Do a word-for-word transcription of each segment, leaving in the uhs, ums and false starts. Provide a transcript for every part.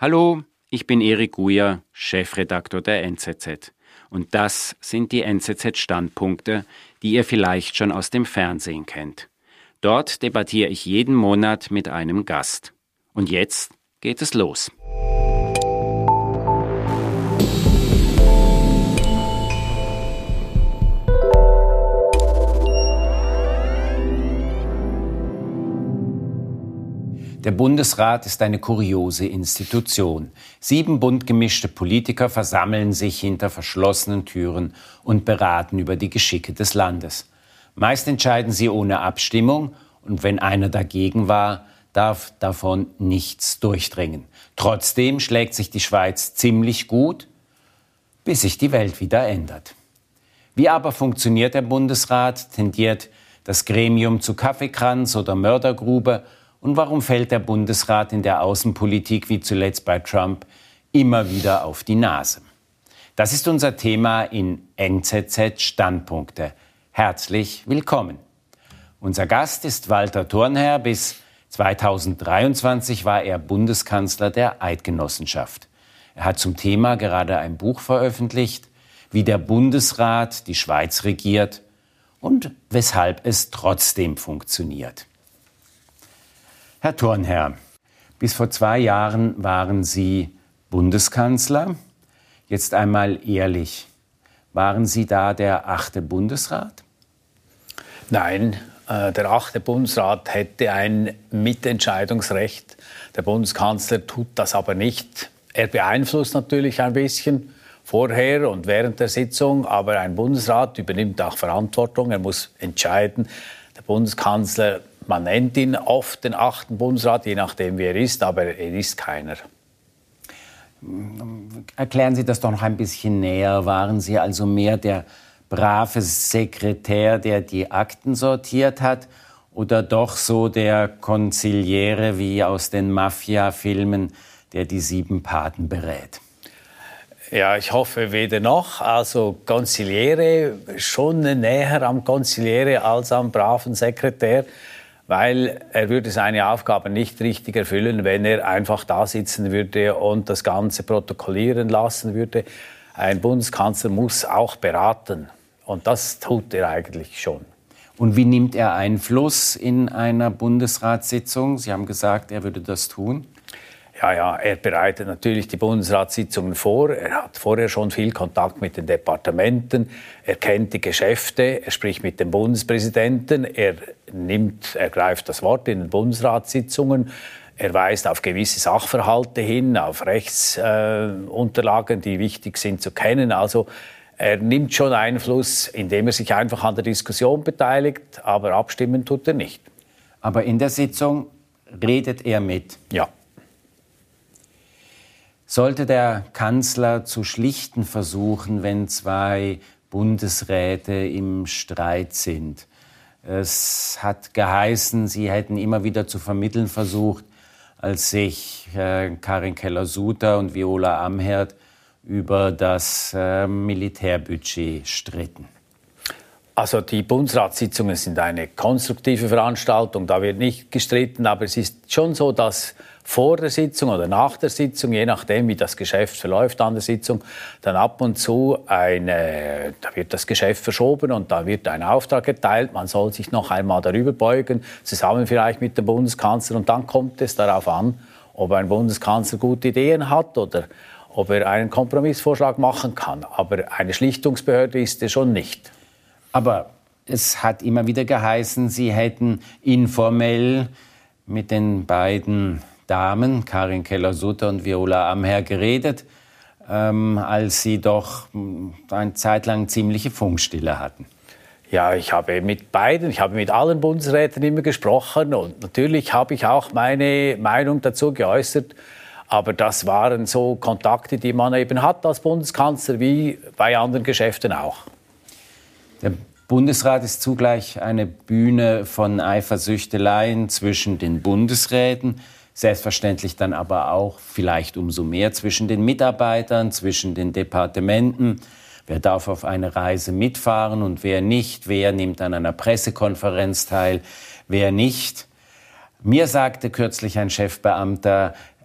Hallo, ich bin Erik Guyer, Chefredaktor der N Z Z. Und das sind die N Z Z-Standpunkte, die ihr vielleicht schon aus dem Fernsehen kennt. Dort debattiere ich jeden Monat mit einem Gast. Und jetzt geht es los. Der Bundesrat ist eine kuriose Institution. Sieben bunt gemischte Politiker versammeln sich hinter verschlossenen Türen und beraten über die Geschicke des Landes. Meist entscheiden sie ohne Abstimmung und wenn einer dagegen war, darf davon nichts durchdringen. Trotzdem schlägt sich die Schweiz ziemlich gut, bis sich die Welt wieder ändert. Wie aber funktioniert der Bundesrat? Tendiert das Gremium zu Kaffeekranz oder Mördergrube? Und warum fällt der Bundesrat in der Außenpolitik, wie zuletzt bei Trump, immer wieder auf die Nase? Das ist unser Thema in N Z Z Standpunkte. Herzlich willkommen. Unser Gast ist Walter Thurnherr. Bis zweitausenddreiundzwanzig war er Bundeskanzler der Eidgenossenschaft. Er hat zum Thema gerade ein Buch veröffentlicht, wie der Bundesrat die Schweiz regiert und weshalb es trotzdem funktioniert. Herr Thurnherr, bis vor zwei Jahren waren Sie Bundeskanzler. Jetzt einmal ehrlich, waren Sie da der achte Bundesrat? Nein, äh, der achte Bundesrat hätte ein Mitentscheidungsrecht. Der Bundeskanzler tut das aber nicht. Er beeinflusst natürlich ein bisschen vorher und während der Sitzung, aber ein Bundesrat übernimmt auch Verantwortung. Er muss entscheiden. Der Bundeskanzler, man nennt ihn oft den achten Bundesrat, je nachdem wie er ist, aber er ist keiner. Erklären Sie das doch noch ein bisschen näher. Waren Sie also mehr der brave Sekretär, der die Akten sortiert hat, oder doch so der Konziliere wie aus den Mafia-Filmen, der die sieben Paten berät? Ja, ich hoffe weder noch. Also Konziliere, schon näher am Konziliere als am braven Sekretär, weil er würde seine Aufgabe nicht richtig erfüllen, wenn er einfach da sitzen würde und das Ganze protokollieren lassen würde. Ein Bundeskanzler muss auch beraten und das tut er eigentlich schon. Und wie nimmt er Einfluss in einer Bundesratssitzung? Sie haben gesagt, er würde das tun. Ja, ja, er bereitet natürlich die Bundesratssitzungen vor. Er hat vorher schon viel Kontakt mit den Departementen. Er kennt die Geschäfte. Er spricht mit dem Bundespräsidenten. Er nimmt, er greift das Wort in den Bundesratssitzungen. Er weist auf gewisse Sachverhalte hin, auf Rechtsunterlagen, äh, die wichtig sind zu kennen. Also er nimmt schon Einfluss, indem er sich einfach an der Diskussion beteiligt, aber abstimmen tut er nicht. Aber in der Sitzung redet er mit? Ja. Sollte der Kanzler zu schlichten versuchen, wenn zwei Bundesräte im Streit sind? Es hat geheißen, Sie hätten immer wieder zu vermitteln versucht, als sich äh, Karin Keller-Sutter und Viola Amherd über das äh, Militärbudget stritten. Also die Bundesratssitzungen sind eine konstruktive Veranstaltung, da wird nicht gestritten, aber es ist schon so, dass vor der Sitzung oder nach der Sitzung, je nachdem wie das Geschäft verläuft an der Sitzung, dann ab und zu eine, da wird das Geschäft verschoben und da wird ein Auftrag erteilt, man soll sich noch einmal darüber beugen, zusammen vielleicht mit dem Bundeskanzler und dann kommt es darauf an, ob ein Bundeskanzler gute Ideen hat oder ob er einen Kompromissvorschlag machen kann. Aber eine Schlichtungsbehörde ist er schon nicht. Aber es hat immer wieder geheißen, Sie hätten informell mit den beiden Damen, Karin Keller-Sutter und Viola Amherd, geredet, ähm, als Sie doch eine Zeit lang ziemliche Funkstille hatten. Ja, ich habe mit beiden, ich habe mit allen Bundesräten immer gesprochen und natürlich habe ich auch meine Meinung dazu geäußert. Aber das waren so Kontakte, die man eben hat als Bundeskanzler, wie bei anderen Geschäften auch. Der Bundesrat ist zugleich eine Bühne von Eifersüchteleien zwischen den Bundesräten, selbstverständlich dann aber auch vielleicht umso mehr zwischen den Mitarbeitern, zwischen den Departementen. Wer darf auf eine Reise mitfahren und wer nicht? Wer nimmt an einer Pressekonferenz teil? Wer nicht? Mir sagte kürzlich ein Chefbeamter,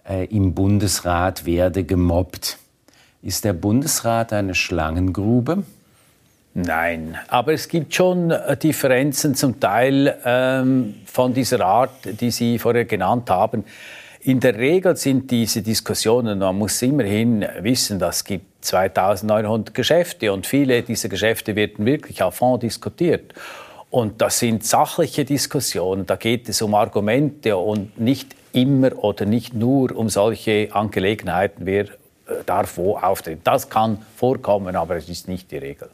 äh, im Bundesrat werde gemobbt. Ist der Bundesrat eine Schlangengrube? Nein, aber es gibt schon Differenzen zum Teil ähm, von dieser Art, die Sie vorher genannt haben. In der Regel sind diese Diskussionen, man muss immerhin wissen, dass es gibt zweitausendneunhundert Geschäfte und viele dieser Geschäfte werden wirklich à fond diskutiert. Und das sind sachliche Diskussionen, da geht es um Argumente und nicht immer oder nicht nur um solche Angelegenheiten, wer darf wo auftreten. Das kann vorkommen, aber es ist nicht die Regel.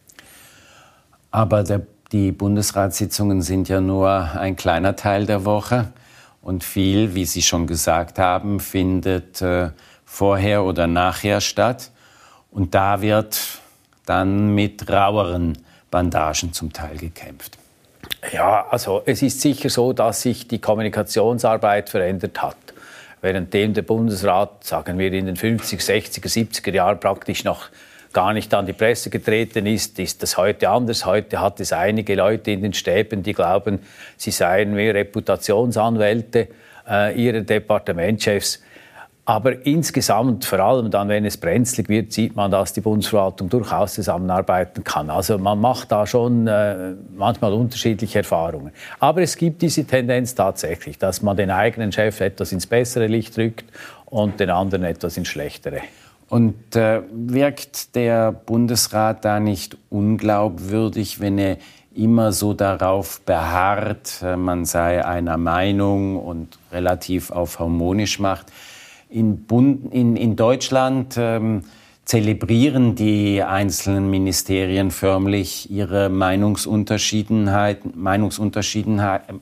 Aber der, die Bundesratssitzungen sind ja nur ein kleiner Teil der Woche und viel, wie Sie schon gesagt haben, findet äh, vorher oder nachher statt. Und da wird dann mit raueren Bandagen zum Teil gekämpft. Ja, also es ist sicher so, dass sich die Kommunikationsarbeit verändert hat. Währenddem der Bundesrat, sagen wir, in den fünfziger, sechziger, siebziger Jahren praktisch noch gar nicht an die Presse getreten ist, ist das heute anders. Heute hat es einige Leute in den Stäben, die glauben, sie seien wie Reputationsanwälte äh, ihrer Departementschefs. Aber insgesamt, vor allem dann, wenn es brenzlig wird, sieht man, dass die Bundesverwaltung durchaus zusammenarbeiten kann. Also man macht da schon äh, manchmal unterschiedliche Erfahrungen. Aber es gibt diese Tendenz tatsächlich, dass man den eigenen Chef etwas ins bessere Licht rückt und den anderen etwas ins schlechtere. Und äh, wirkt der Bundesrat da nicht unglaubwürdig, wenn er immer so darauf beharrt, äh, man sei einer Meinung und relativ auf harmonisch macht? In, Bund, in, in Deutschland ähm, zelebrieren die einzelnen Ministerien förmlich ihre Meinungsunterschiedenheiten, Meinungsunterschiedenheiten,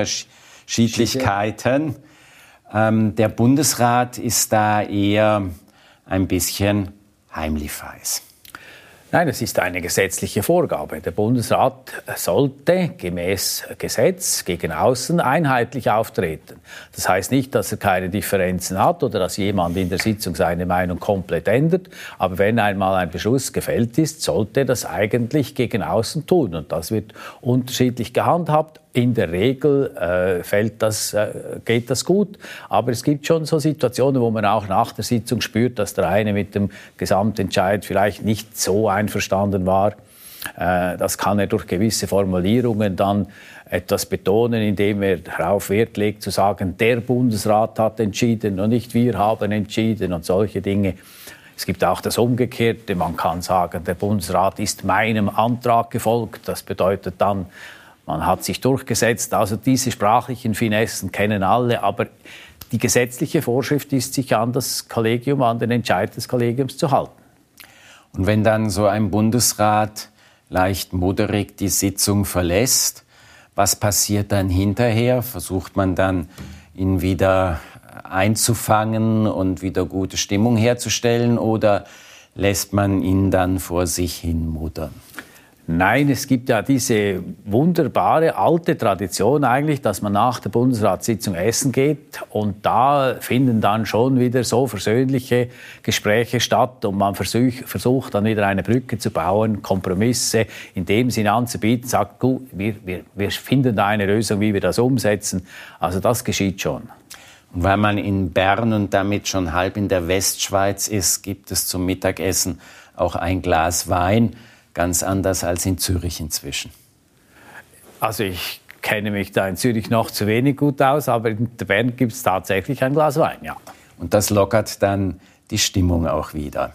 Unterschiedlichkeiten. Ähm, der Bundesrat ist da eher ein bisschen Heimlichweis. Nein, es ist eine gesetzliche Vorgabe. Der Bundesrat sollte gemäß Gesetz gegen außen einheitlich auftreten. Das heißt nicht, dass er keine Differenzen hat oder dass jemand in der Sitzung seine Meinung komplett ändert. Aber wenn einmal ein Beschluss gefällt ist, sollte er das eigentlich gegen außen tun. Und das wird unterschiedlich gehandhabt. In der Regel äh, fällt das, äh, geht das gut, aber es gibt schon so Situationen, wo man auch nach der Sitzung spürt, dass der eine mit dem Gesamtentscheid vielleicht nicht so einverstanden war. Äh, das kann er durch gewisse Formulierungen dann etwas betonen, indem er darauf Wert legt, zu sagen, der Bundesrat hat entschieden und nicht wir haben entschieden und solche Dinge. Es gibt auch das Umgekehrte, man kann sagen, der Bundesrat ist meinem Antrag gefolgt. Das bedeutet dann, man hat sich durchgesetzt. Also diese sprachlichen Finessen kennen alle, aber die gesetzliche Vorschrift ist, sich an das Kollegium, an den Entscheid des Kollegiums zu halten. Und wenn dann so ein Bundesrat leicht modderig die Sitzung verlässt, was passiert dann hinterher? Versucht man dann, ihn wieder einzufangen und wieder gute Stimmung herzustellen oder lässt man ihn dann vor sich hin muddern? Nein, es gibt ja diese wunderbare alte Tradition eigentlich, dass man nach der Bundesratssitzung essen geht und da finden dann schon wieder so versöhnliche Gespräche statt und man versuch, versucht dann wieder eine Brücke zu bauen, Kompromisse in dem Sinne anzubieten, sagt, gut, wir, wir, wir finden da eine Lösung, wie wir das umsetzen. Also das geschieht schon. Und weil man in Bern und damit schon halb in der Westschweiz ist, gibt es zum Mittagessen auch ein Glas Wein. Ganz anders als in Zürich inzwischen. Also ich kenne mich da in Zürich noch zu wenig gut aus, aber in Bern gibt es tatsächlich ein Glas Wein, ja. Und das lockert dann die Stimmung auch wieder.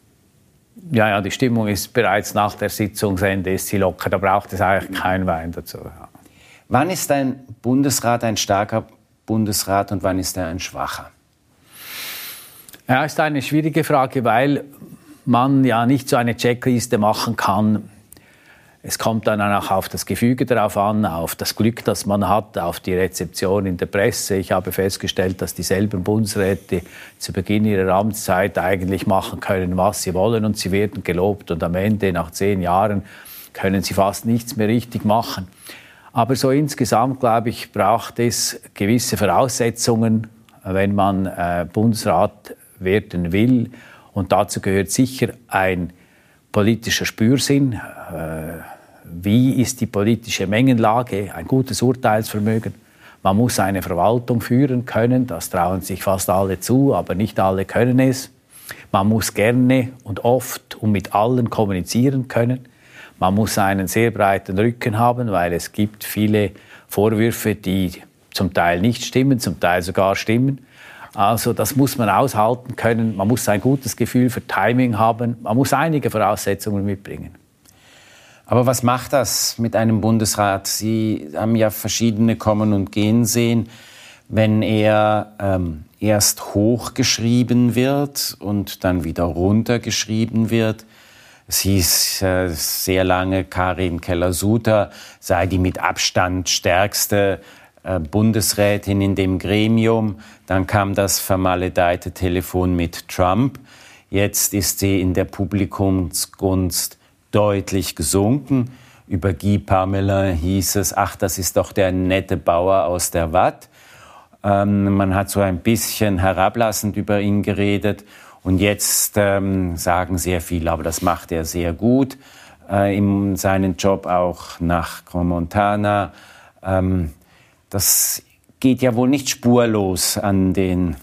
Ja, ja, die Stimmung ist bereits nach der Sitzungsende ist sie locker, da braucht es eigentlich keinen Wein dazu. Ja. Wann ist ein Bundesrat ein starker Bundesrat und wann ist er ein schwacher? Ja, ist eine schwierige Frage, weil man ja nicht so eine Checkliste machen kann. Es kommt dann auch auf das Gefüge darauf an, auf das Glück, das man hat, auf die Rezeption in der Presse. Ich habe festgestellt, dass dieselben Bundesräte zu Beginn ihrer Amtszeit eigentlich machen können, was sie wollen und sie werden gelobt. Und am Ende, nach zehn Jahren, können sie fast nichts mehr richtig machen. Aber so insgesamt, glaube ich, braucht es gewisse Voraussetzungen, wenn man äh, Bundesrat werden will. Und dazu gehört sicher ein politischer Spürsinn. Äh, wie ist die politische Mengenlage? Ein gutes Urteilsvermögen. Man muss eine Verwaltung führen können, das trauen sich fast alle zu, aber nicht alle können es. Man muss gerne und oft und mit allen kommunizieren können. Man muss einen sehr breiten Rücken haben, weil es gibt viele Vorwürfe, die zum Teil nicht stimmen, zum Teil sogar stimmen. Also das muss man aushalten können. Man muss ein gutes Gefühl für Timing haben. Man muss einige Voraussetzungen mitbringen. Aber was macht das mit einem Bundesrat? Sie haben ja verschiedene kommen und gehen sehen. Wenn er ähm, erst hochgeschrieben wird und dann wieder runtergeschrieben wird. Es hieß äh, sehr lange, Karin Keller-Sutter sei die mit Abstand stärkste äh, Bundesrätin in dem Gremium. Dann kam das vermaledeite Telefon mit Trump. Jetzt ist sie in der Publikumsgunst deutlich gesunken. Über Guy Parmelin hieß es, ach, das ist doch der nette Bauer aus der Watt. Ähm, man hat so ein bisschen herablassend über ihn geredet. Und jetzt ähm, sagen sehr viele, aber das macht er sehr gut, äh, in seinen Job auch nach Crans-Montana. Ähm, das geht ja wohl nicht spurlos an den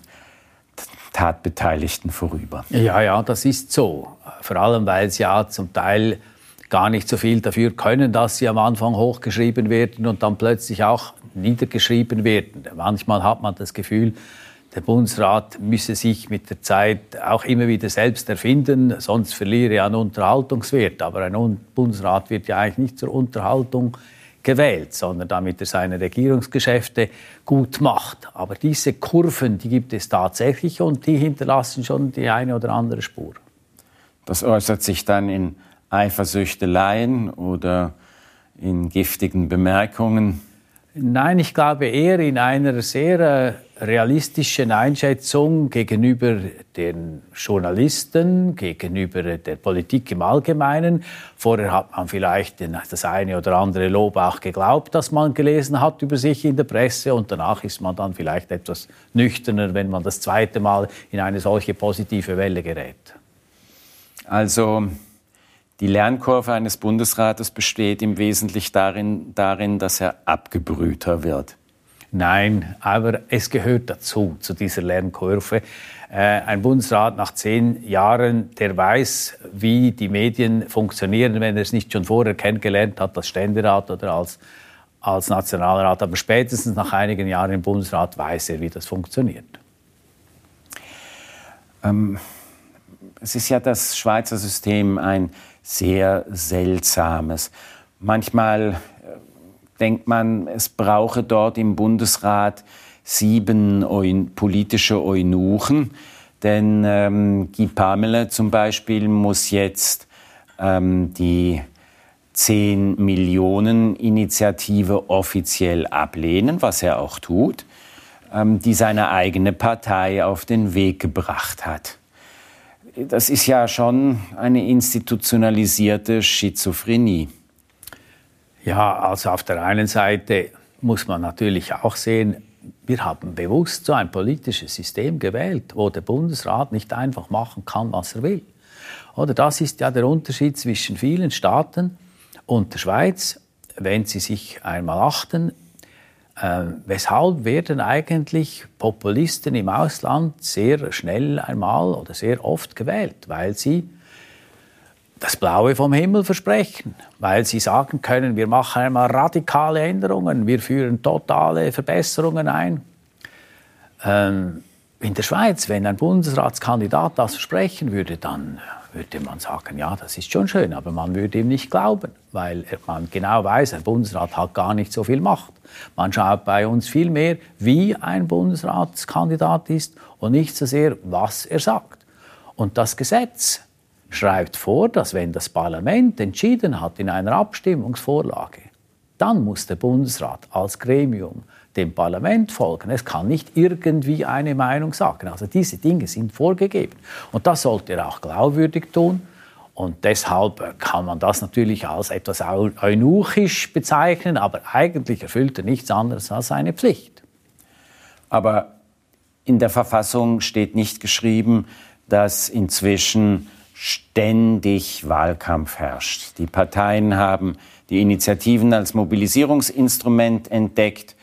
Tatbeteiligten vorüber. Ja, ja, das ist so. Vor allem, weil sie ja zum Teil gar nicht so viel dafür können, dass sie am Anfang hochgeschrieben werden und dann plötzlich auch niedergeschrieben werden. Manchmal hat man das Gefühl, der Bundesrat müsse sich mit der Zeit auch immer wieder selbst erfinden, sonst verliere er an Unterhaltungswert. Aber ein Bundesrat wird ja eigentlich nicht zur Unterhaltung gewählt, sondern damit er seine Regierungsgeschäfte gut macht. Aber diese Kurven, die gibt es tatsächlich und die hinterlassen schon die eine oder andere Spur. Das äußert sich dann in Eifersüchteleien oder in giftigen Bemerkungen? Nein, ich glaube eher in einer sehr äh, realistischen Einschätzung gegenüber den Journalisten, gegenüber der Politik im Allgemeinen. Vorher hat man vielleicht das eine oder andere Lob auch geglaubt, das man gelesen hat über sich in der Presse, und danach ist man dann vielleicht etwas nüchterner, wenn man das zweite Mal in eine solche positive Welle gerät. Also die Lernkurve eines Bundesrates besteht im Wesentlichen darin, darin, dass er abgebrühter wird. Nein, aber es gehört dazu, zu dieser Lernkurve. Äh, ein Bundesrat nach zehn Jahren, der weiß, wie die Medien funktionieren, wenn er es nicht schon vorher kennengelernt hat als Ständerat oder als, als Nationalrat. Aber spätestens nach einigen Jahren im Bundesrat weiß er, wie das funktioniert. Ähm, es ist ja das Schweizer System ein sehr seltsames. Manchmal denkt man, es brauche dort im Bundesrat sieben Eun- politische Eunuchen. Denn ähm, Guy Parmelin zum Beispiel muss jetzt ähm, die zehn Millionen Initiative offiziell ablehnen, was er auch tut, ähm, die seine eigene Partei auf den Weg gebracht hat. Das ist ja schon eine institutionalisierte Schizophrenie. Ja, also auf der einen Seite muss man natürlich auch sehen, wir haben bewusst so ein politisches System gewählt, wo der Bundesrat nicht einfach machen kann, was er will. Oder das ist ja der Unterschied zwischen vielen Staaten und der Schweiz, wenn sie sich einmal achten. Äh, weshalb werden eigentlich Populisten im Ausland sehr schnell einmal oder sehr oft gewählt? Weil sie das Blaue vom Himmel versprechen, weil sie sagen können, wir machen einmal radikale Änderungen, wir führen totale Verbesserungen ein. Ähm, in der Schweiz, wenn ein Bundesratskandidat das versprechen würde, dann würde man sagen, ja, das ist schon schön, aber man würde ihm nicht glauben, weil man genau weiß, ein Bundesrat hat gar nicht so viel Macht. Man schaut bei uns viel mehr, wie ein Bundesratskandidat ist und nicht so sehr, was er sagt. Und das Gesetz schreibt vor, dass wenn das Parlament entschieden hat in einer Abstimmungsvorlage, dann muss der Bundesrat als Gremium dem Parlament folgen. Es kann nicht irgendwie eine Meinung sagen. Also diese Dinge sind vorgegeben. Und das sollte er auch glaubwürdig tun. Und deshalb kann man das natürlich als etwas eunuchisch bezeichnen, aber eigentlich erfüllt er nichts anderes als seine Pflicht. Aber in der Verfassung steht nicht geschrieben, dass inzwischen ständig Wahlkampf herrscht. Die Parteien haben die Initiativen als Mobilisierungsinstrument entdeckt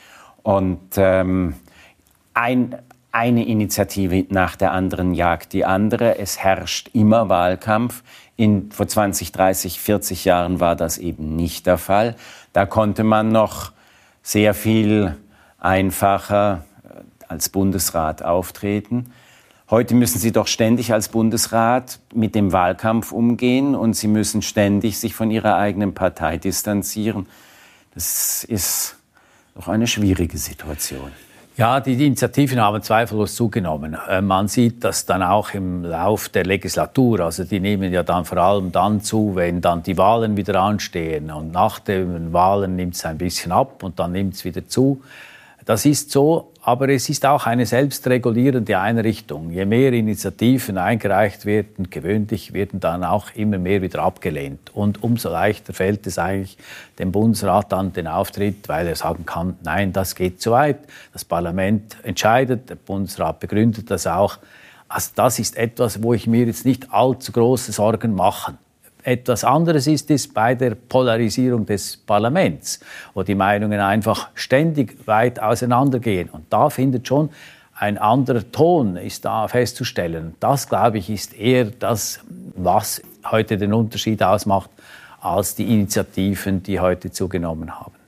Und ähm, ein, eine Initiative nach der anderen jagt die andere. Es herrscht immer Wahlkampf. In, vor zwanzig, dreißig, vierzig Jahren war das eben nicht der Fall. Da konnte man noch sehr viel einfacher als Bundesrat auftreten. Heute müssen Sie doch ständig als Bundesrat mit dem Wahlkampf umgehen und Sie müssen ständig sich von Ihrer eigenen Partei distanzieren. Das ist doch eine schwierige Situation. Ja, die Initiativen haben zweifellos zugenommen. Man sieht das dann auch im Lauf der Legislatur. Also die nehmen ja dann vor allem dann zu, wenn dann die Wahlen wieder anstehen. Und nach den Wahlen nimmt es ein bisschen ab und dann nimmt es wieder zu. Das ist so, aber es ist auch eine selbstregulierende Einrichtung. Je mehr Initiativen eingereicht werden, gewöhnlich werden dann auch immer mehr wieder abgelehnt. Und umso leichter fällt es eigentlich dem Bundesrat dann den Auftritt, weil er sagen kann, nein, das geht zu weit. Das Parlament entscheidet, der Bundesrat begründet das auch. Also das ist etwas, wo ich mir jetzt nicht allzu große Sorgen mache. Etwas anderes ist es bei der Polarisierung des Parlaments, wo die Meinungen einfach ständig weit auseinandergehen. Und da findet schon ein anderer Ton ist da festzustellen. Das, glaube ich, ist eher das, was heute den Unterschied ausmacht, als die Initiativen, die heute zugenommen haben.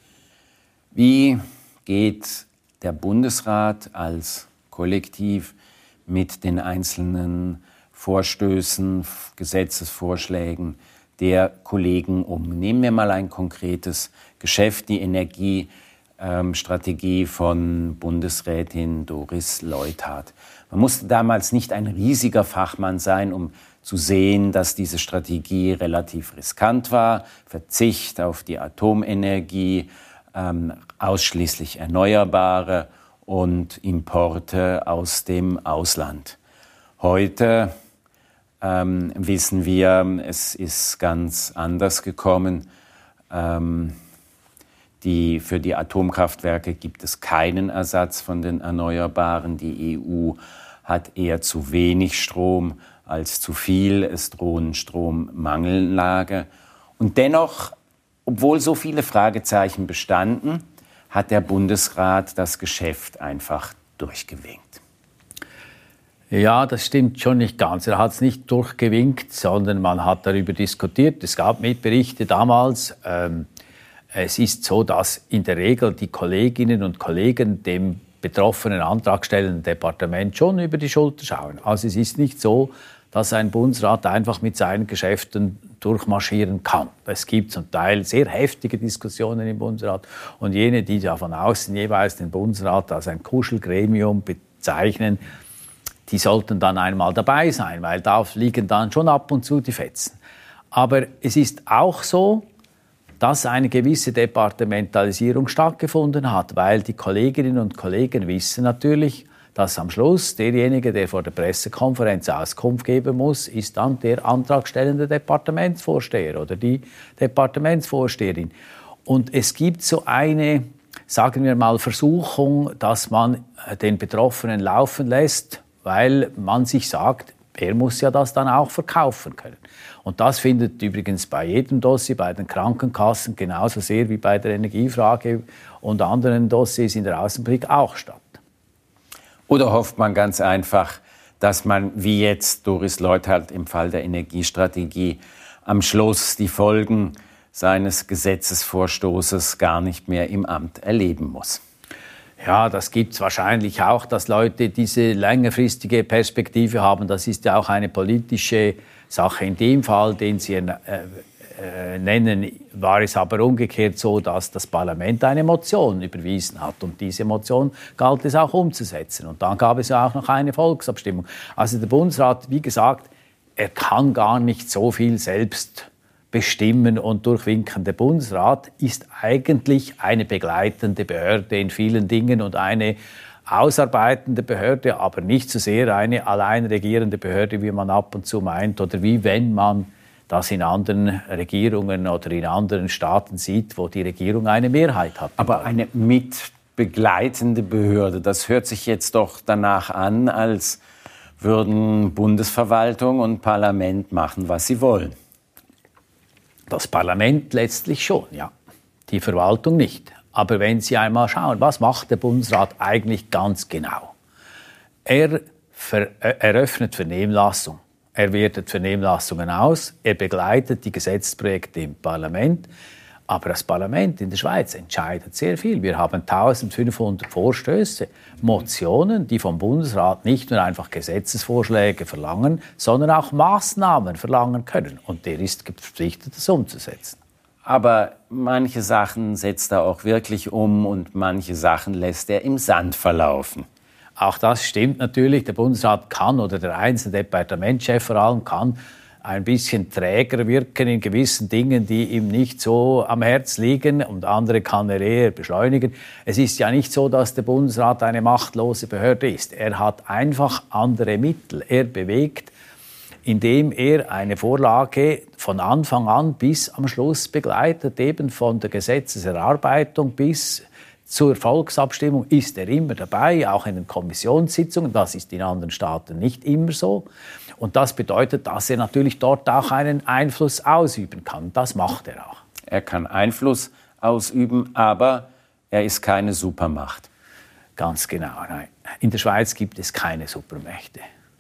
Wie geht der Bundesrat als Kollektiv mit den einzelnen Vorstößen, Gesetzesvorschlägen der Kollegen um? Nehmen wir mal ein konkretes Geschäft, die Energiestrategie von Bundesrätin Doris Leuthard. Man musste damals nicht ein riesiger Fachmann sein, um zu sehen, dass diese Strategie relativ riskant war. Verzicht auf die Atomenergie, ähm, ausschließlich Erneuerbare und Importe aus dem Ausland. Heute ähm, wissen wir, es ist ganz anders gekommen. Ähm, die, für die Atomkraftwerke gibt es keinen Ersatz von den Erneuerbaren. Die E U hat eher zu wenig Strom als zu viel. Es drohen Strommangellage. Und dennoch, obwohl so viele Fragezeichen bestanden, hat der Bundesrat das Geschäft einfach durchgewinkt. Ja, das stimmt schon nicht ganz. Er hat es nicht durchgewinkt, sondern man hat darüber diskutiert. Es gab Mitberichte damals. Ähm, es ist so, dass in der Regel die Kolleginnen und Kollegen dem betroffenen antragstellenden Departement schon über die Schulter schauen. Also es ist nicht so, dass ein Bundesrat einfach mit seinen Geschäften durchmarschieren kann. Es gibt zum Teil sehr heftige Diskussionen im Bundesrat und jene, die ja von außen jeweils den Bundesrat als ein Kuschelgremium bezeichnen, die sollten dann einmal dabei sein, weil da fliegen dann schon ab und zu die Fetzen. Aber es ist auch so, dass eine gewisse Departementalisierung stattgefunden hat, weil die Kolleginnen und Kollegen wissen natürlich, dass am Schluss derjenige, der vor der Pressekonferenz Auskunft geben muss, ist dann der antragstellende Departementsvorsteher oder die Departementsvorsteherin. Und es gibt so eine, sagen wir mal, Versuchung, dass man den Betroffenen laufen lässt, weil man sich sagt, er muss ja das dann auch verkaufen können. Und das findet übrigens bei jedem Dossier, bei den Krankenkassen genauso sehr wie bei der Energiefrage und anderen Dossiers in der Außenpolitik auch statt. Oder hofft man ganz einfach, dass man, wie jetzt Doris Leuthard im Fall der Energiestrategie, am Schluss die Folgen seines Gesetzesvorstoßes gar nicht mehr im Amt erleben muss? Ja, das gibt es wahrscheinlich auch, dass Leute diese längerfristige Perspektive haben. Das ist ja auch eine politische Sache. In dem Fall, den Sie äh, äh, nennen, war es aber umgekehrt so, dass das Parlament eine Motion überwiesen hat. Und diese Motion galt es auch umzusetzen. Und dann gab es ja auch noch eine Volksabstimmung. Also der Bundesrat, wie gesagt, er kann gar nicht so viel selbst bestimmen und durchwinken. Der Bundesrat ist eigentlich eine begleitende Behörde in vielen Dingen und eine ausarbeitende Behörde, aber nicht so sehr eine allein regierende Behörde, wie man ab und zu meint oder wie wenn man das in anderen Regierungen oder in anderen Staaten sieht, wo die Regierung eine Mehrheit hat. Aber eine mitbegleitende Behörde, das hört sich jetzt doch danach an, als würden Bundesverwaltung und Parlament machen, was sie wollen. Das Parlament letztlich schon, ja. Die Verwaltung nicht. Aber wenn Sie einmal schauen, was macht der Bundesrat eigentlich ganz genau? Er ver- eröffnet Vernehmlassung. Er wertet Vernehmlassungen aus. Er begleitet die Gesetzesprojekte im Parlament. Aber das Parlament in der Schweiz entscheidet sehr viel. Wir haben eintausendfünfhundert Vorstöße, Motionen, die vom Bundesrat nicht nur einfach Gesetzesvorschläge verlangen, sondern auch Maßnahmen verlangen können. Und der ist verpflichtet, das umzusetzen. Aber manche Sachen setzt er auch wirklich um und manche Sachen lässt er im Sand verlaufen. Auch das stimmt natürlich. Der Bundesrat kann, oder der einzelne Departementschef vor allem, kann ein bisschen träger wirken in gewissen Dingen, die ihm nicht so am Herz liegen, und andere kann er eher beschleunigen. Es ist ja nicht so, dass der Bundesrat eine machtlose Behörde ist. Er hat einfach andere Mittel. Er bewegt, indem er eine Vorlage von Anfang an bis am Schluss begleitet, eben von der Gesetzeserarbeitung bis zur Volksabstimmung ist er immer dabei, auch in den Kommissionssitzungen. Das ist in anderen Staaten nicht immer so. Und das bedeutet, dass er natürlich dort auch einen Einfluss ausüben kann. Das macht er auch. Er kann Einfluss ausüben, aber er ist keine Supermacht. Ganz genau, nein. In der Schweiz gibt es keine Supermächte.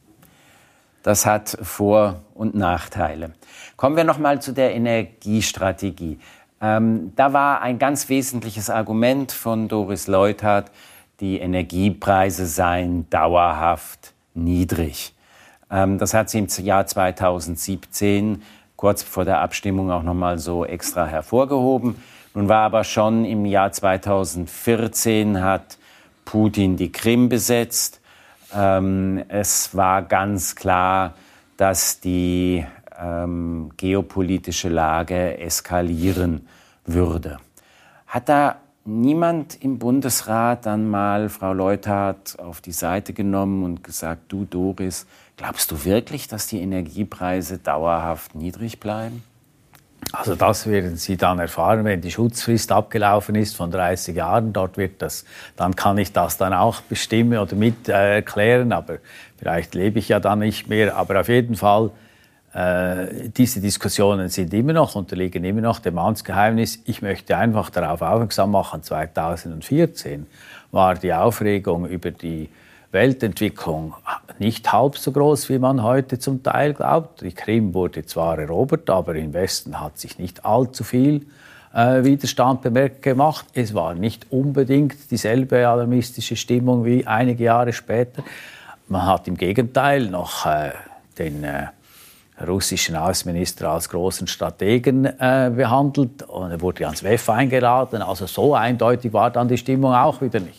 Das hat Vor- und Nachteile. Kommen wir noch mal zu der Energiestrategie. Ähm, da war ein ganz wesentliches Argument von Doris Leuthard, die Energiepreise seien dauerhaft niedrig. Ähm, das hat sie im Jahr zweitausendsiebzehn, kurz vor der Abstimmung, auch noch mal so extra hervorgehoben. Nun war aber schon im Jahr zweitausendvierzehn hat Putin die Krim besetzt. Ähm, es war ganz klar, dass die ähm, geopolitische Lage eskalieren würde. Hat da niemand im Bundesrat dann mal Frau Leuthard auf die Seite genommen und gesagt, du Doris, glaubst du wirklich, dass die Energiepreise dauerhaft niedrig bleiben? Also das werden Sie dann erfahren, wenn die Schutzfrist abgelaufen ist von dreißig Jahren. Dort wird das, dann kann ich das dann auch bestimmen oder mit äh, erklären, aber vielleicht lebe ich ja dann nicht mehr. Aber auf jeden Fall, äh, diese Diskussionen sind immer noch, unterliegen immer noch dem Amtsgeheimnis. Ich möchte einfach darauf aufmerksam machen, zweitausendvierzehn war die Aufregung über die Weltentwicklung nicht halb so groß, wie man heute zum Teil glaubt. Die Krim wurde zwar erobert, aber im Westen hat sich nicht allzu viel äh, Widerstand bemerkt gemacht. Es war nicht unbedingt dieselbe alarmistische Stimmung wie einige Jahre später. Man hat im Gegenteil noch äh, den äh, russischen Außenminister als großen Strategen äh, behandelt und er wurde ans W E F eingeladen. Also so eindeutig war dann die Stimmung auch wieder nicht.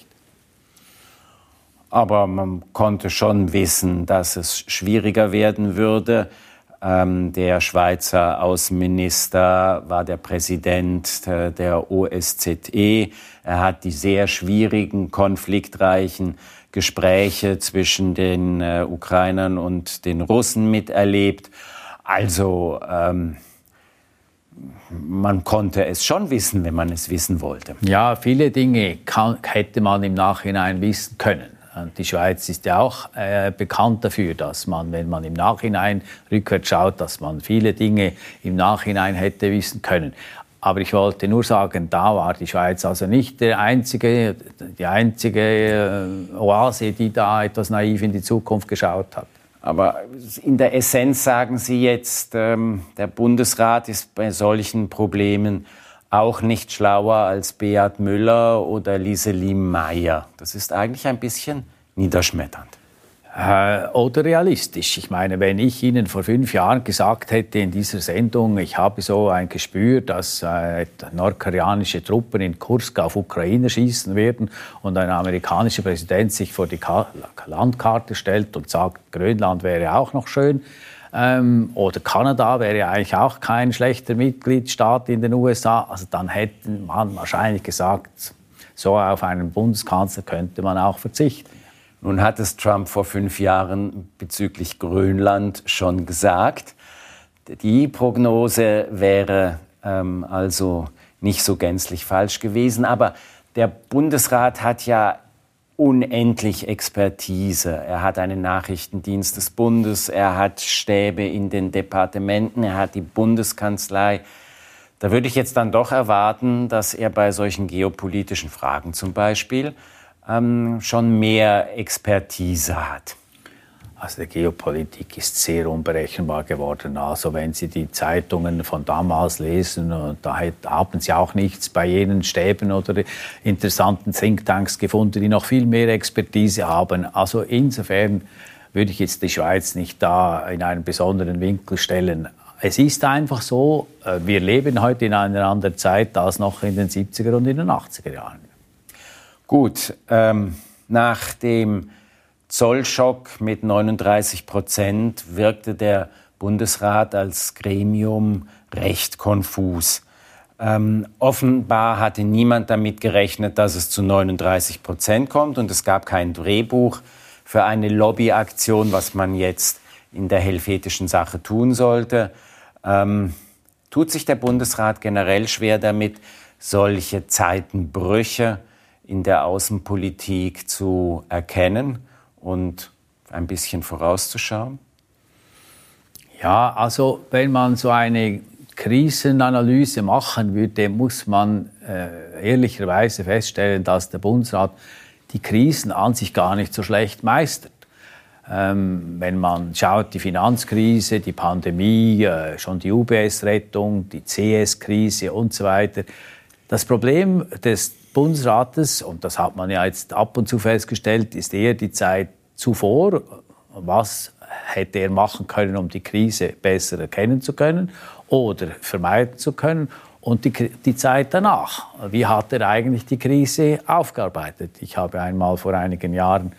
Aber man konnte schon wissen, dass es schwieriger werden würde. Ähm, der Schweizer Außenminister war der Präsident äh, der O S Z E. Er hat die sehr schwierigen, konfliktreichen Gespräche zwischen den äh, Ukrainern und den Russen miterlebt. Also ähm, man konnte es schon wissen, wenn man es wissen wollte. Ja, viele Dinge kann, hätte man im Nachhinein wissen können. Die Schweiz ist ja auch äh, bekannt dafür, dass man, wenn man im Nachhinein rückwärts schaut, dass man viele Dinge im Nachhinein hätte wissen können. Aber ich wollte nur sagen, da war die Schweiz also nicht der einzige, die einzige äh, Oase, die da etwas naiv in die Zukunft geschaut hat. Aber in der Essenz sagen Sie jetzt, ähm, der Bundesrat ist bei solchen Problemen auch nicht schlauer als Beat Müller oder Lieselim Meyer. Das ist eigentlich ein bisschen niederschmetternd. Äh, oder realistisch. Ich meine, wenn ich Ihnen vor fünf Jahren gesagt hätte in dieser Sendung, ich habe so ein Gespür, dass äh, nordkoreanische Truppen in Kursk auf Ukrainer schießen werden und ein amerikanischer Präsident sich vor die Ka- Landkarte stellt und sagt, Grönland wäre auch noch schön, Ähm, oder Kanada wäre eigentlich auch kein schlechter Mitgliedstaat in den U S A. Also dann hätte man wahrscheinlich gesagt, so auf einen Bundeskanzler könnte man auch verzichten. Nun hat es Trump vor fünf Jahren bezüglich Grönland schon gesagt. Die Prognose wäre ähm, also nicht so gänzlich falsch gewesen. Aber der Bundesrat hat ja unendlich Expertise. Er hat einen Nachrichtendienst des Bundes, er hat Stäbe in den Departementen, er hat die Bundeskanzlei. Da würde ich jetzt dann doch erwarten, dass er bei solchen geopolitischen Fragen zum Beispiel ähm, schon mehr Expertise hat. Also die Geopolitik ist sehr unberechenbar geworden. Also wenn Sie die Zeitungen von damals lesen, da haben Sie auch nichts bei jenen Stäben oder interessanten Thinktanks gefunden, die noch viel mehr Expertise haben. Also insofern würde ich jetzt die Schweiz nicht da in einen besonderen Winkel stellen. Es ist einfach so, wir leben heute in einer anderen Zeit als noch in den siebziger und in den achtziger Jahren. Gut, ähm, nach dem Zollschock mit neununddreißig Prozent wirkte der Bundesrat als Gremium recht konfus. Ähm, offenbar hatte niemand damit gerechnet, dass es zu neununddreißig Prozent kommt, und es gab kein Drehbuch für eine Lobbyaktion, was man jetzt in der helvetischen Sache tun sollte. Ähm, tut sich der Bundesrat generell schwer damit, solche Zeitenbrüche in der Außenpolitik zu erkennen und ein bisschen vorauszuschauen? Ja, also wenn man so eine Krisenanalyse machen würde, muss man äh, ehrlicherweise feststellen, dass der Bundesrat die Krisen an sich gar nicht so schlecht meistert. Ähm, wenn man schaut, die Finanzkrise, die Pandemie, äh, schon die U B S-Rettung, die C S-Krise und so weiter. Das Problem des Bundesrates, und das hat man ja jetzt ab und zu festgestellt, ist eher die Zeit zuvor. Was hätte er machen können, um die Krise besser erkennen zu können oder vermeiden zu können? Und die, die Zeit danach. Wie hat er eigentlich die Krise aufgearbeitet? Ich habe einmal vor einigen Jahren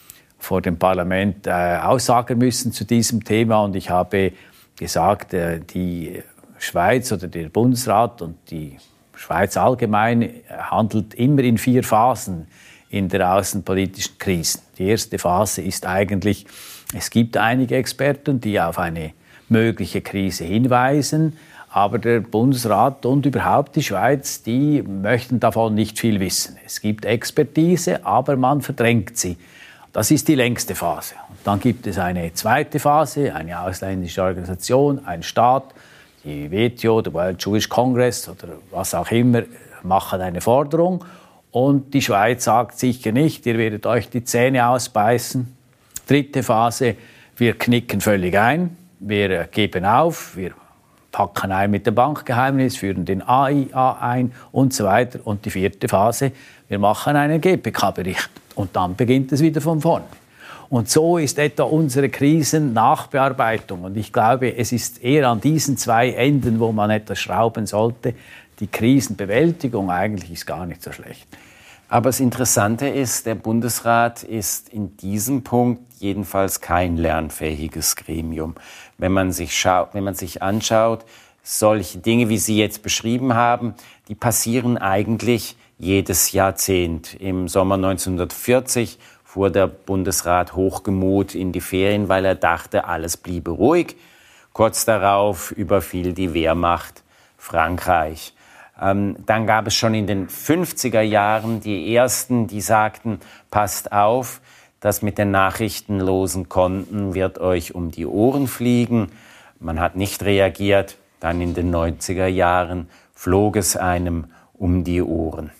vor dem Parlament äh, aussagen müssen zu diesem Thema, und ich habe gesagt, äh, die Schweiz oder der Bundesrat und die Schweiz allgemein handelt immer in vier Phasen in der außenpolitischen Krise. Die erste Phase ist eigentlich, es gibt einige Experten, die auf eine mögliche Krise hinweisen, aber der Bundesrat und überhaupt die Schweiz, die möchten davon nicht viel wissen. Es gibt Expertise, aber man verdrängt sie. Das ist die längste Phase. Und dann gibt es eine zweite Phase, eine ausländische Organisation, ein Staat, die W T O, der World Jewish Congress oder was auch immer, machen eine Forderung. Und die Schweiz sagt sicher nicht, ihr werdet euch die Zähne ausbeißen. Dritte Phase, wir knicken völlig ein, wir geben auf, wir packen ein mit dem Bankgeheimnis, führen den A I A ein und so weiter. Und die vierte Phase, wir machen einen G P K-Bericht. Und dann beginnt es wieder von vorn. Und so ist etwa unsere Krisennachbearbeitung. Und ich glaube, es ist eher an diesen zwei Enden, wo man etwas schrauben sollte. Die Krisenbewältigung eigentlich ist gar nicht so schlecht. Aber das Interessante ist, der Bundesrat ist in diesem Punkt jedenfalls kein lernfähiges Gremium. Wenn man sich schaut, wenn man sich anschaut, solche Dinge, wie Sie jetzt beschrieben haben, die passieren eigentlich jedes Jahrzehnt. Im Sommer neunzehnhundertvierzig fuhr der Bundesrat hochgemut in die Ferien, weil er dachte, alles bliebe ruhig. Kurz darauf überfiel die Wehrmacht Frankreich. Ähm, dann gab es schon in den fünfziger Jahren die Ersten, die sagten, passt auf, das mit den nachrichtenlosen Konten wird euch um die Ohren fliegen. Man hat nicht reagiert. Dann in den neunziger Jahren flog es einem um die Ohren.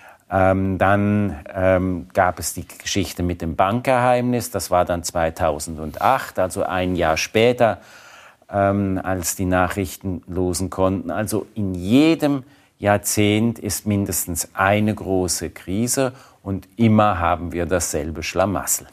Ähm, dann ähm, gab es die Geschichte mit dem Bankgeheimnis. Das war dann zweitausendacht, also ein Jahr später ähm, als die nachrichtenlosen Konten. Also in jedem Jahrzehnt ist mindestens eine große Krise und immer haben wir dasselbe Schlamassel.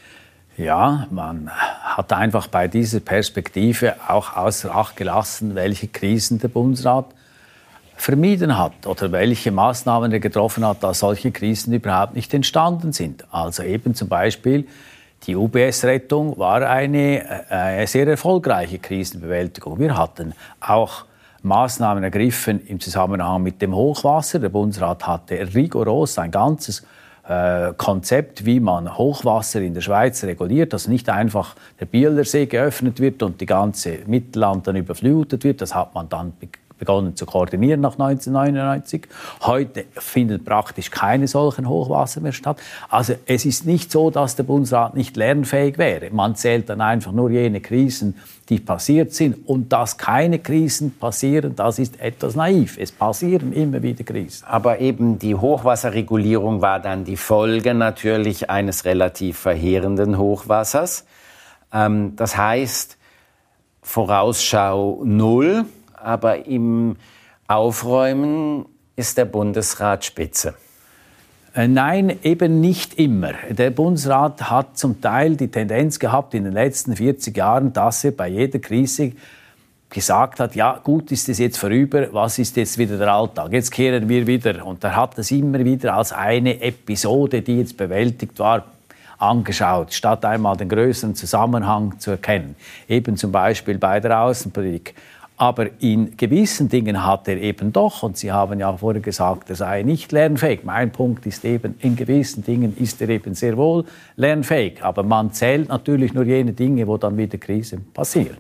Ja, man hat einfach bei dieser Perspektive auch außer Acht gelassen, welche Krisen der Bundesrat vermieden hat oder welche Maßnahmen er getroffen hat, dass solche Krisen überhaupt nicht entstanden sind. Also eben zum Beispiel die U B S-Rettung war eine, eine sehr erfolgreiche Krisenbewältigung. Wir hatten auch Maßnahmen ergriffen im Zusammenhang mit dem Hochwasser. Der Bundesrat hatte rigoros ein ganzes äh, Konzept, wie man Hochwasser in der Schweiz reguliert, dass nicht einfach der Bielersee geöffnet wird und die ganze Mittelland dann überflutet wird. Das hat man dann be- begonnen zu koordinieren nach neunzehnhundertneunundneunzig. Heute findet praktisch keine solchen Hochwasser mehr statt. Also es ist nicht so, dass der Bundesrat nicht lernfähig wäre. Man zählt dann einfach nur jene Krisen, die passiert sind. Und dass keine Krisen passieren, das ist etwas naiv. Es passieren immer wieder Krisen. Aber eben die Hochwasserregulierung war dann die Folge natürlich eines relativ verheerenden Hochwassers. Ähm, das heißt, Vorausschau null, aber im Aufräumen ist der Bundesrat Spitze. Nein, eben nicht immer. Der Bundesrat hat zum Teil die Tendenz gehabt in den letzten vierzig Jahren, dass er bei jeder Krise gesagt hat, ja gut, ist es jetzt vorüber, was ist jetzt wieder der Alltag? Jetzt kehren wir wieder. Und er hat das immer wieder als eine Episode, die jetzt bewältigt war, angeschaut, statt einmal den größeren Zusammenhang zu erkennen. Eben zum Beispiel bei der Außenpolitik. Aber in gewissen Dingen hat er eben doch, und Sie haben ja vorher gesagt, er sei nicht lernfähig. Mein Punkt ist eben, in gewissen Dingen ist er eben sehr wohl lernfähig. Aber man zählt natürlich nur jene Dinge, wo dann wieder Krisen passieren.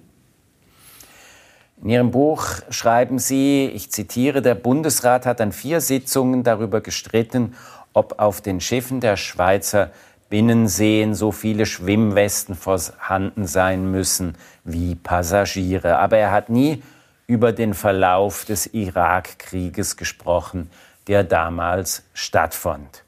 In Ihrem Buch schreiben Sie, ich zitiere, der Bundesrat hat an vier Sitzungen darüber gestritten, ob auf den Schiffen der Schweizer Binnenseen so viele Schwimmwesten vorhanden sein müssen wie Passagiere. Aber er hat nie über den Verlauf des Irakkrieges gesprochen, der damals stattfand.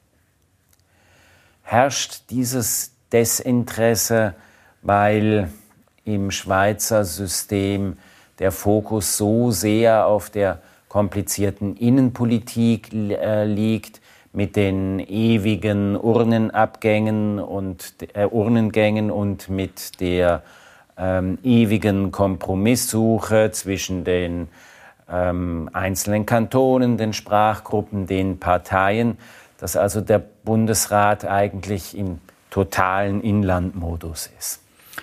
Herrscht dieses Desinteresse, weil im Schweizer System der Fokus so sehr auf der komplizierten Innenpolitik äh, liegt, mit den ewigen Urnenabgängen und äh, Urnengängen und mit der ähm, ewigen Kompromisssuche zwischen den ähm, einzelnen Kantonen, den Sprachgruppen, den Parteien, dass also der Bundesrat eigentlich im totalen Inlandmodus ist?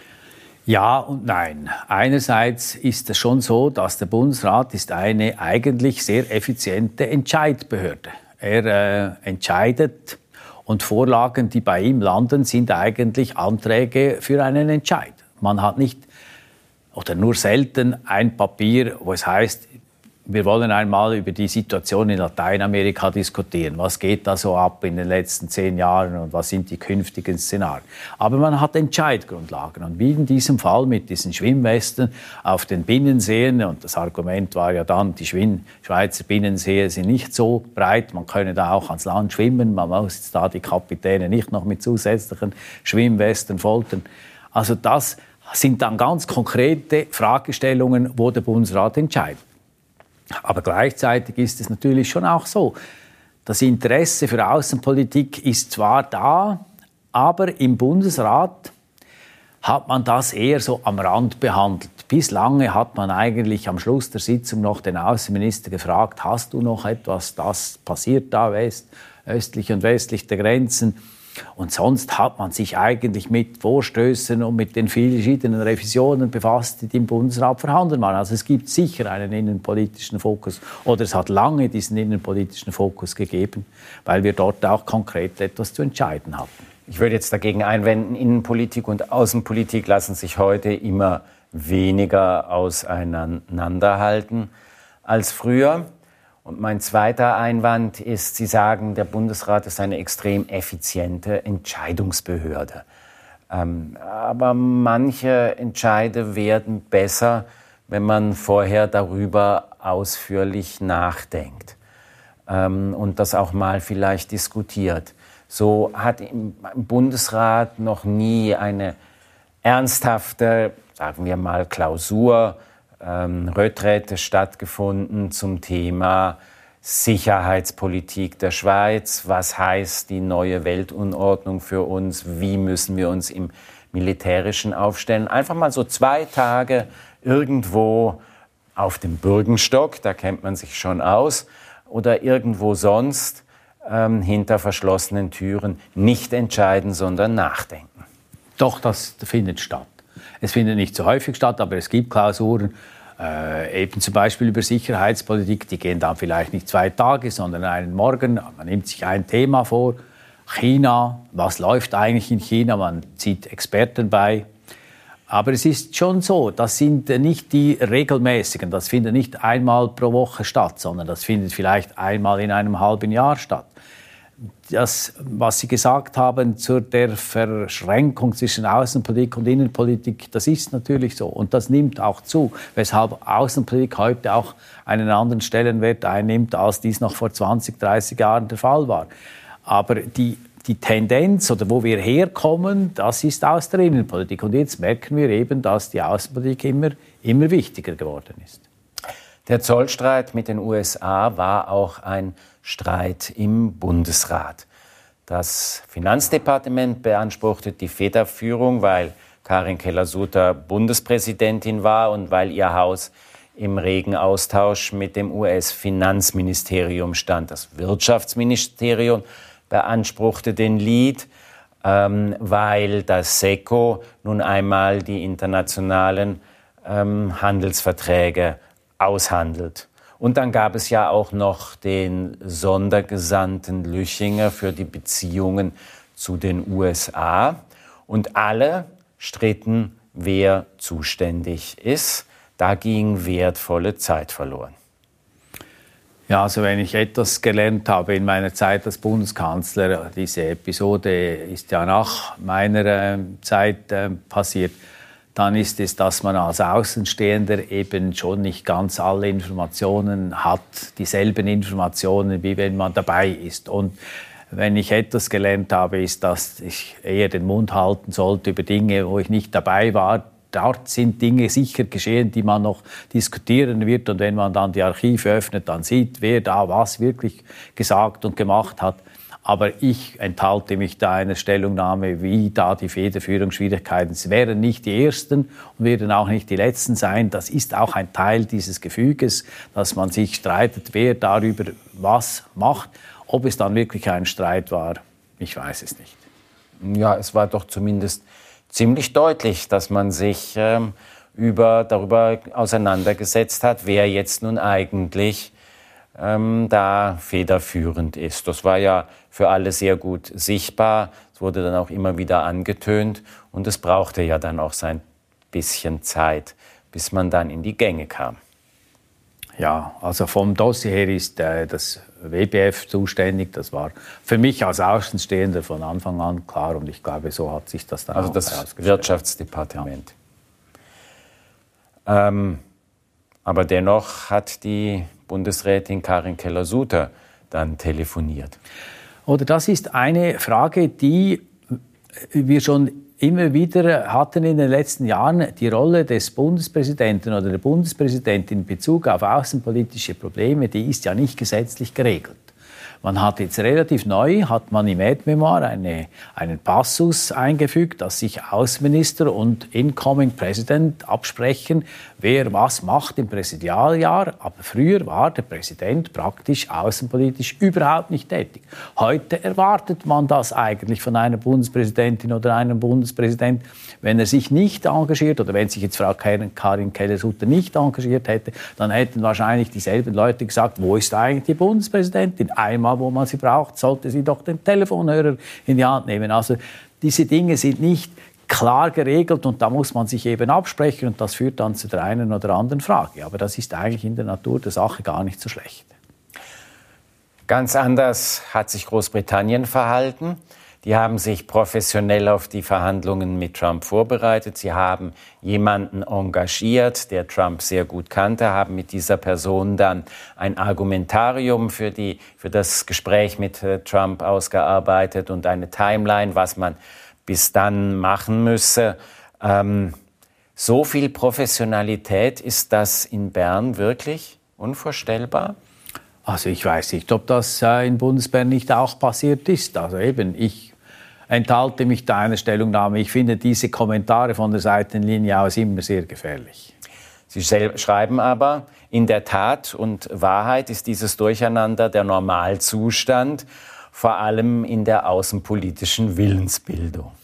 Ja und nein. Einerseits ist es schon so, dass der Bundesrat ist eine eigentlich sehr effiziente Entscheidbehörde. Er äh, entscheidet und Vorlagen, die bei ihm landen, sind eigentlich Anträge für einen Entscheid. Man hat nicht oder nur selten ein Papier, wo es heißt, wir wollen einmal über die Situation in Lateinamerika diskutieren. Was geht da so ab in den letzten zehn Jahren und was sind die künftigen Szenarien? Aber man hat Entscheidgrundlagen. Und wie in diesem Fall mit diesen Schwimmwesten auf den Binnenseen, und das Argument war ja dann, die Schweizer Binnenseen sind nicht so breit, man könne da auch ans Land schwimmen, man muss jetzt da die Kapitäne nicht noch mit zusätzlichen Schwimmwesten foltern. Also das sind dann ganz konkrete Fragestellungen, wo der Bundesrat entscheidet. Aber gleichzeitig ist es natürlich schon auch so, das Interesse für Außenpolitik ist zwar da, aber im Bundesrat hat man das eher so am Rand behandelt. Bislang hat man eigentlich am Schluss der Sitzung noch den Außenminister gefragt, hast du noch etwas, das passiert da west, östlich und westlich der Grenzen? Und sonst hat man sich eigentlich mit Vorstößen und mit den verschiedenen Revisionen befasst, die im Bundesrat vorhanden waren. Also es gibt sicher einen innenpolitischen Fokus, oder es hat lange diesen innenpolitischen Fokus gegeben, weil wir dort auch konkret etwas zu entscheiden hatten. Ich würde jetzt dagegen einwenden, Innenpolitik und Außenpolitik lassen sich heute immer weniger auseinanderhalten als früher. Und mein zweiter Einwand ist, Sie sagen, der Bundesrat ist eine extrem effiziente Entscheidungsbehörde. Ähm, aber manche Entscheide werden besser, wenn man vorher darüber ausführlich nachdenkt ähm, und das auch mal vielleicht diskutiert. So hat im Bundesrat noch nie eine ernsthafte, sagen wir mal, Klausur, Ähm, Retrette stattgefunden zum Thema Sicherheitspolitik der Schweiz. Was heißt die neue Weltunordnung für uns? Wie müssen wir uns im Militärischen aufstellen? Einfach mal so zwei Tage irgendwo auf dem Bürgenstock, da kennt man sich schon aus, oder irgendwo sonst ähm, hinter verschlossenen Türen nicht entscheiden, sondern nachdenken. Doch, das findet statt. Es findet nicht so häufig statt, aber es gibt Klausuren, äh, eben zum Beispiel über Sicherheitspolitik, die gehen dann vielleicht nicht zwei Tage, sondern einen Morgen. Man nimmt sich ein Thema vor. China, was läuft eigentlich in China? Man zieht Experten bei. Aber es ist schon so, das sind nicht die regelmäßigen, das findet nicht einmal pro Woche statt, sondern das findet vielleicht einmal in einem halben Jahr statt. Das, was Sie gesagt haben zur der Verschränkung zwischen Außenpolitik und Innenpolitik, das ist natürlich so und das nimmt auch zu, weshalb Außenpolitik heute auch einen anderen Stellenwert einnimmt, als dies noch vor zwanzig, dreißig Jahren der Fall war. Aber die Die Tendenz oder wo wir herkommen, das ist aus der Innenpolitik. Und jetzt merken wir eben, dass die Außenpolitik immer, immer wichtiger geworden ist. Der Zollstreit mit den U S A war auch ein Streit im Bundesrat. Das Finanzdepartement beanspruchte die Federführung, weil Karin Keller-Sutter Bundespräsidentin war und weil ihr Haus im regen Austausch mit dem U S-Finanzministerium stand. Das Wirtschaftsministerium beanspruchte den Lead, ähm, weil das SECO nun einmal die internationalen ähm, Handelsverträge aushandelt. Und dann gab es ja auch noch den Sondergesandten Lüchinger für die Beziehungen zu den U S A. Und alle stritten, wer zuständig ist. Da ging wertvolle Zeit verloren. Ja, also wenn ich etwas gelernt habe in meiner Zeit als Bundeskanzler, diese Episode ist ja nach meiner äh, Zeit äh, passiert, dann ist es, dass man als Außenstehender eben schon nicht ganz alle Informationen hat, dieselben Informationen, wie wenn man dabei ist. Und wenn ich etwas gelernt habe, ist, dass ich eher den Mund halten sollte über Dinge, wo ich nicht dabei war. Dort sind Dinge sicher geschehen, die man noch diskutieren wird. Und wenn man dann die Archive öffnet, dann sieht, wer da was wirklich gesagt und gemacht hat. Aber ich enthalte mich da einer Stellungnahme, wie da die Federführungsschwierigkeiten. Es wären nicht die ersten und werden auch nicht die letzten sein. Das ist auch ein Teil dieses Gefüges, dass man sich streitet, wer darüber was macht. Ob es dann wirklich ein Streit war, ich weiß es nicht. Ja, es war doch zumindest ziemlich deutlich, dass man sich ähm, über, darüber auseinandergesetzt hat, wer jetzt nun eigentlich ähm, da federführend ist. Das war ja für alle sehr gut sichtbar. Es wurde dann auch immer wieder angetönt und es brauchte ja dann auch sein bisschen Zeit, bis man dann in die Gänge kam. Ja, also vom Dossier her ist äh, das W B F zuständig. Das war für mich als Außenstehender von Anfang an klar und ich glaube, so hat sich das dann also auch das herausgestellt. Wirtschaftsdepartement. Ja. Ähm, aber dennoch hat die Bundesrätin Karin Keller-Sutter dann telefoniert. Oder das ist eine Frage, die wir schon immer wieder hatten in den letzten Jahren. Die Rolle des Bundespräsidenten oder der Bundespräsidentin in Bezug auf außenpolitische Probleme, die ist ja nicht gesetzlich geregelt. Man hat jetzt relativ neu, hat man im Aide-Memoire eine, einen Passus eingefügt, dass sich Außenminister und Incoming President absprechen, wer was macht im Präsidialjahr. Aber früher war der Präsident praktisch außenpolitisch überhaupt nicht tätig. Heute erwartet man das eigentlich von einer Bundespräsidentin oder einem Bundespräsident. Wenn er sich nicht engagiert oder wenn sich jetzt Frau Karin Keller-Sutter nicht engagiert hätte, dann hätten wahrscheinlich dieselben Leute gesagt, wo ist eigentlich die Bundespräsidentin? Einmal, wo man sie braucht, sollte sie doch den Telefonhörer in die Hand nehmen. Also diese Dinge sind nicht klar geregelt und da muss man sich eben absprechen und das führt dann zu der einen oder anderen Frage. Aber das ist eigentlich in der Natur der Sache gar nicht so schlecht. Ganz anders hat sich Großbritannien verhalten. Die haben sich professionell auf die Verhandlungen mit Trump vorbereitet. Sie haben jemanden engagiert, der Trump sehr gut kannte, haben mit dieser Person dann ein Argumentarium für, die, für das Gespräch mit äh, Trump ausgearbeitet und eine Timeline, was man bis dann machen müsse. Ähm, so viel Professionalität, ist das in Bern wirklich unvorstellbar? Also ich weiß nicht, ob das äh, in Bundesbern nicht auch passiert ist. Also eben, ich enthalte mich da einer Stellungnahme. Ich finde diese Kommentare von der Seitenlinie aus immer sehr gefährlich. Sie schreiben aber, in der Tat und Wahrheit ist dieses Durcheinander der Normalzustand, vor allem in der außenpolitischen Willensbildung.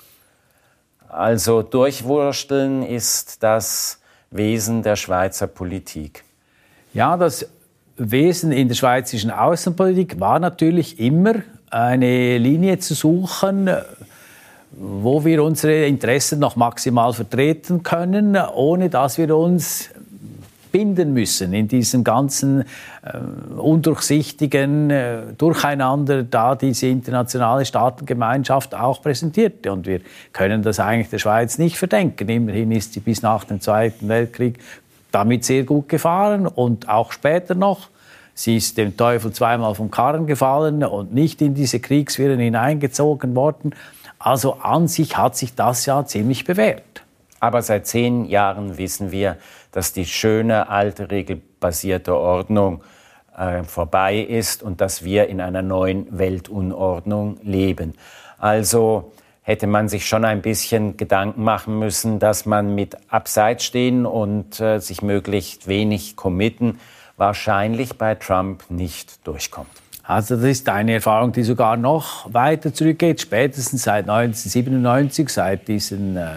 Also durchwursteln ist das Wesen der Schweizer Politik. Ja, das Wesen in der schweizerischen Außenpolitik war natürlich immer eine Linie zu suchen, wo wir unsere Interessen noch maximal vertreten können, ohne dass wir uns binden müssen in diesem ganzen äh, undurchsichtigen äh, Durcheinander, da diese internationale Staatengemeinschaft auch präsentierte. Und wir können das eigentlich der Schweiz nicht verdenken. Immerhin ist sie bis nach dem Zweiten Weltkrieg damit sehr gut gefahren und auch später noch. Sie ist dem Teufel zweimal vom Karren gefallen und nicht in diese Kriegswirren hineingezogen worden. Also an sich hat sich das ja ziemlich bewährt. Aber seit zehn Jahren wissen wir, dass die schöne, alte, regelbasierte Ordnung äh, vorbei ist und dass wir in einer neuen Weltunordnung leben. Also hätte man sich schon ein bisschen Gedanken machen müssen, dass man mit abseits stehen und äh, sich möglichst wenig committen, wahrscheinlich bei Trump nicht durchkommt. Also das ist eine Erfahrung, die sogar noch weiter zurückgeht, spätestens seit neunzehnhundertsiebenundneunzig, seit diesen äh,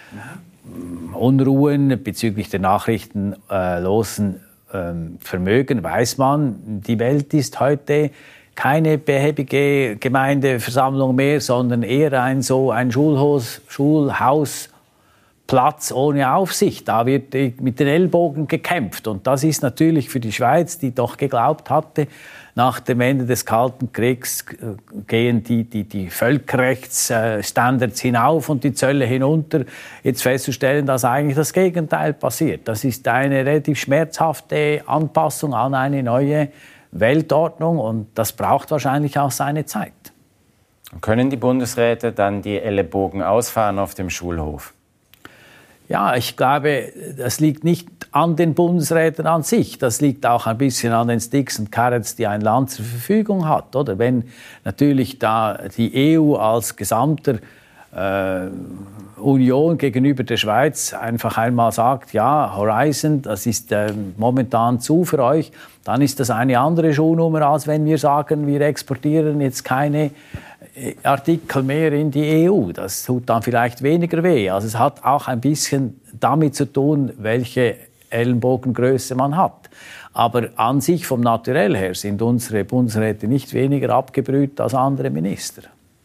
Unruhen bezüglich der nachrichtenlosen äh, Vermögen, weiß man, die Welt ist heute keine behäbige Gemeindeversammlung mehr, sondern eher ein, so ein Schulhaus, Schulhausplatz ohne Aufsicht. Da wird mit den Ellbogen gekämpft. Und das ist natürlich für die Schweiz, die doch geglaubt hatte, nach dem Ende des Kalten Kriegs gehen die, die, die Völkerrechtsstandards hinauf und die Zölle hinunter, jetzt festzustellen, dass eigentlich das Gegenteil passiert. Das ist eine relativ schmerzhafte Anpassung an eine neue Weltordnung und das braucht wahrscheinlich auch seine Zeit. Können die Bundesräte dann die Ellenbogen ausfahren auf dem Schulhof? Ja, ich glaube, das liegt nicht an den Bundesräten an sich. Das liegt auch ein bisschen an den Sticks und Carrots, die ein Land zur Verfügung hat. Oder wenn natürlich da die E U als gesamter äh, Union gegenüber der Schweiz einfach einmal sagt, ja, Horizon, das ist äh, momentan zu für euch, dann ist das eine andere Schuhnummer, als wenn wir sagen, wir exportieren jetzt keine Artikel mehr in die E U. Das tut dann vielleicht weniger weh. Also es hat auch ein bisschen damit zu tun, welche Ellenbogengröße man hat. Aber an sich vom Naturell her sind unsere Bundesräte nicht weniger abgebrüht als andere Minister.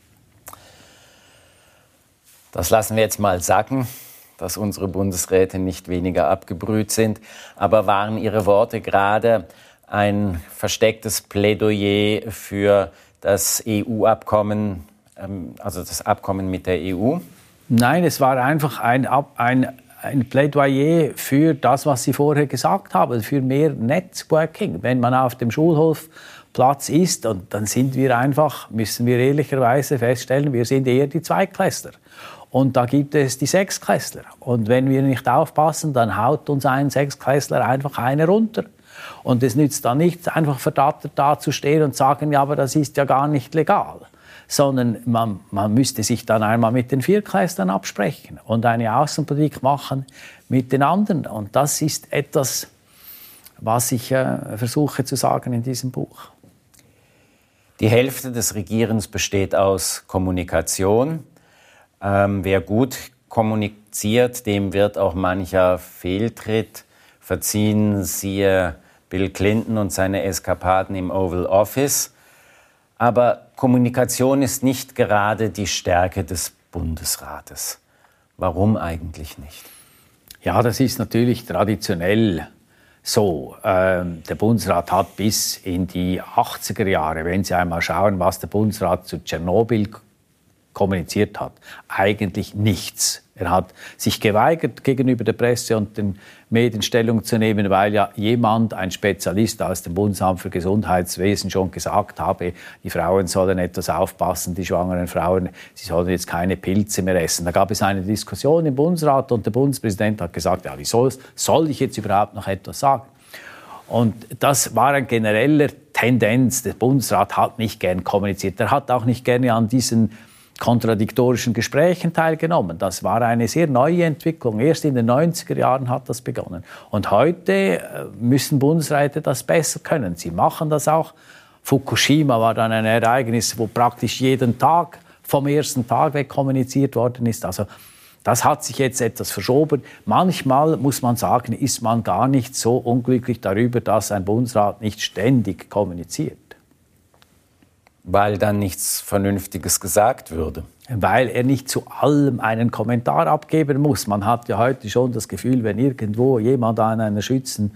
Das lassen wir jetzt mal sacken, dass unsere Bundesräte nicht weniger abgebrüht sind. Aber waren Ihre Worte gerade ein verstecktes Plädoyer für das E U-Abkommen, also das Abkommen mit der E U? Nein, es war einfach ein, ein, ein Plädoyer für das, was Sie vorher gesagt haben, für mehr Networking. Wenn man auf dem Schulhofplatz ist, und dann sind wir einfach, müssen wir ehrlicherweise feststellen, wir sind eher die Zweiklässler. Und da gibt es die Sechsklässler. Und wenn wir nicht aufpassen, dann haut uns ein Sechsklässler einfach eine runter. Und es nützt dann nichts, einfach verdattert dazustehen und sagen, ja, aber das ist ja gar nicht legal. Sondern man, man müsste sich dann einmal mit den Viertklässlern absprechen und eine Außenpolitik machen mit den anderen. Und das ist etwas, was ich äh, versuche zu sagen in diesem Buch. Die Hälfte des Regierens besteht aus Kommunikation. Ähm, wer gut kommuniziert, dem wird auch mancher Fehltritt verziehen, siehe Bill Clinton und seine Eskapaden im Oval Office. Aber Kommunikation ist nicht gerade die Stärke des Bundesrates. Warum eigentlich nicht? Ja, das ist natürlich traditionell so. Ähm, der Bundesrat hat bis in die achtziger Jahre, wenn Sie einmal schauen, was der Bundesrat zu Tschernobyl kommuniziert hat, eigentlich nichts. Er hat sich geweigert, gegenüber der Presse und den Medien Stellung zu nehmen, weil ja jemand, ein Spezialist aus dem Bundesamt für Gesundheitswesen schon gesagt habe, die Frauen sollen etwas aufpassen, die schwangeren Frauen, sie sollen jetzt keine Pilze mehr essen. Da gab es eine Diskussion im Bundesrat und der Bundespräsident hat gesagt, ja, wie soll, soll ich jetzt überhaupt noch etwas sagen? Und das war eine generelle Tendenz. Der Bundesrat hat nicht gern kommuniziert. Er hat auch nicht gerne an diesen kontradiktorischen Gesprächen teilgenommen. Das war eine sehr neue Entwicklung. Erst in den neunziger Jahren hat das begonnen. Und heute müssen Bundesräte das besser können. Sie machen das auch. Fukushima war dann ein Ereignis, wo praktisch jeden Tag vom ersten Tag weg kommuniziert worden ist. Also das hat sich jetzt etwas verschoben. Manchmal, muss man sagen, ist man gar nicht so unglücklich darüber, dass ein Bundesrat nicht ständig kommuniziert. Weil dann nichts Vernünftiges gesagt würde. Weil er nicht zu allem einen Kommentar abgeben muss. Man hat ja heute schon das Gefühl, wenn irgendwo jemand an einer Schützen,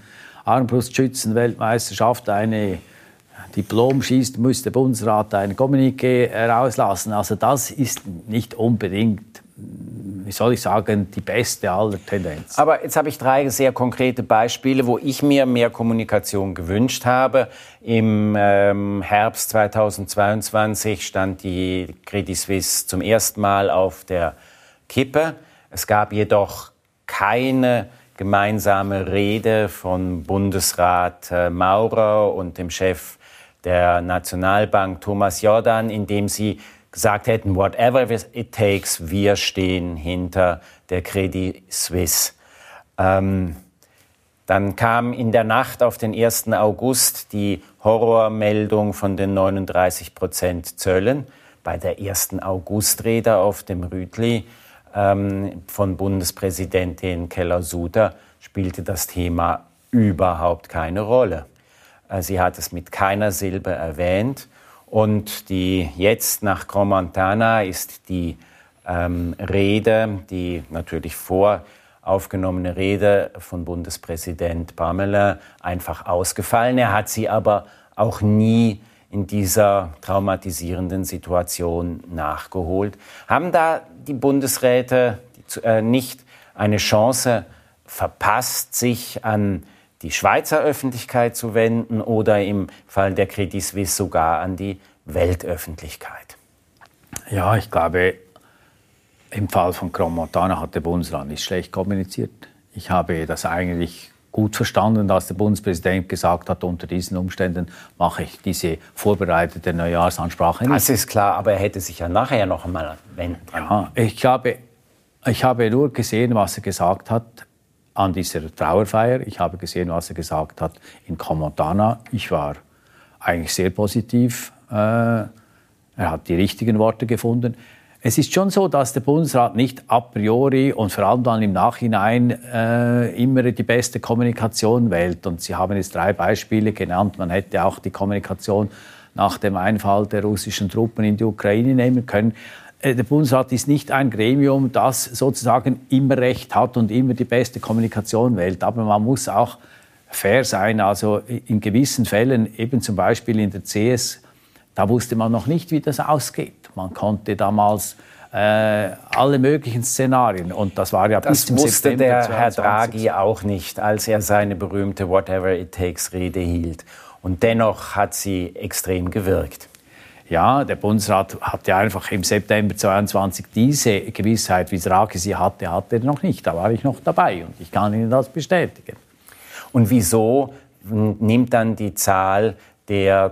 Armbrustschützen-Weltmeisterschaft eine Diplom schießt, muss der Bundesrat ein Kommuniqué rauslassen. Also das ist nicht unbedingt, wie soll ich sagen, die beste aller Tendenzen. Aber jetzt habe ich drei sehr konkrete Beispiele, wo ich mir mehr Kommunikation gewünscht habe. Im ähm, Herbst zweitausendzweiundzwanzig stand die Credit Suisse zum ersten Mal auf der Kippe. Es gab jedoch keine gemeinsame Rede von Bundesrat äh, Maurer und dem Chef der Nationalbank Thomas Jordan, in dem sie gesagt hätten, whatever it takes, wir stehen hinter der Credit Suisse. Ähm, dann kam in der Nacht auf den ersten August die Horrormeldung von den neununddreißig Prozent Zöllen. Bei der ersten Augustrede auf dem Rütli ähm, von Bundespräsidentin Keller-Sutter spielte das Thema überhaupt keine Rolle. Sie hat es mit keiner Silbe erwähnt. Und die jetzt nach Crans-Montana ist die ähm, Rede, die natürlich voraufgenommene Rede von Bundespräsident Parmelin einfach ausgefallen. Er hat sie aber auch nie in dieser traumatisierenden Situation nachgeholt. Haben da die Bundesräte äh, nicht eine Chance verpasst, sich an die Schweizer Öffentlichkeit zu wenden oder im Fall der Credit Suisse sogar an die Weltöffentlichkeit? Ja, ich glaube, im Fall von Crans-Montana hat der Bundesrat nicht schlecht kommuniziert. Ich habe das eigentlich gut verstanden, dass der Bundespräsident gesagt hat, unter diesen Umständen mache ich diese vorbereitete Neujahrsansprache nicht. Das ist klar, aber er hätte sich ja nachher noch einmal wenden. Ja, ich habe, ich habe nur gesehen, was er gesagt hat an dieser Trauerfeier. Ich habe gesehen, was er gesagt hat in Crans-Montana. Ich war eigentlich sehr positiv. Äh, er hat die richtigen Worte gefunden. Es ist schon so, dass der Bundesrat nicht a priori und vor allem dann im Nachhinein äh, immer die beste Kommunikation wählt. Und Sie haben jetzt drei Beispiele genannt. Man hätte auch die Kommunikation nach dem Einfall der russischen Truppen in die Ukraine nehmen können. Der Bundesrat ist nicht ein Gremium, das sozusagen immer Recht hat und immer die beste Kommunikation wählt. Aber man muss auch fair sein. Also in gewissen Fällen, eben zum Beispiel in der C S, da wusste man noch nicht, wie das ausgeht. Man konnte damals äh, alle möglichen Szenarien, und das war ja das bis zum September Das wusste der Herr zweiundzwanzig. Draghi auch nicht, als er seine berühmte Whatever it takes Rede hielt. Und dennoch hat sie extrem gewirkt. Ja, der Bundesrat hatte einfach im September zweiundzwanzig diese Gewissheit, wie Draghi sie hatte, hatte er noch nicht. Da war ich noch dabei und ich kann Ihnen das bestätigen. Und wieso nimmt dann die Zahl der